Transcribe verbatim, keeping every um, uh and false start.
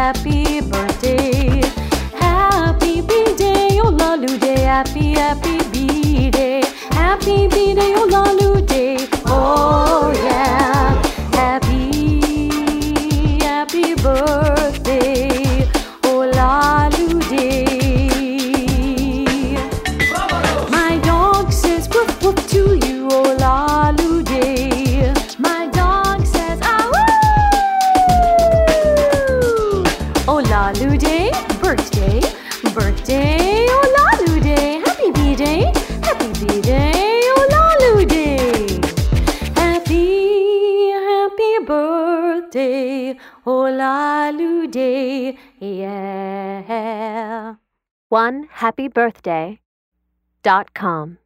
happy birthday. Happy B-Day, oh lalu day, happy, happy B-Day. Happy B-Day, oh lalu day, oh yeah. Happy, happy birthday, oh lalu day. My dog says woof woof to you, oh lalu day. My dog says ah woo. Oh lalu day, birthday, birthday, oh lalu day. Happy B-Day, happy B-Day, oh lalu day. Happy, happy birthday, oh lalu day, yeah. one happy birthday dot com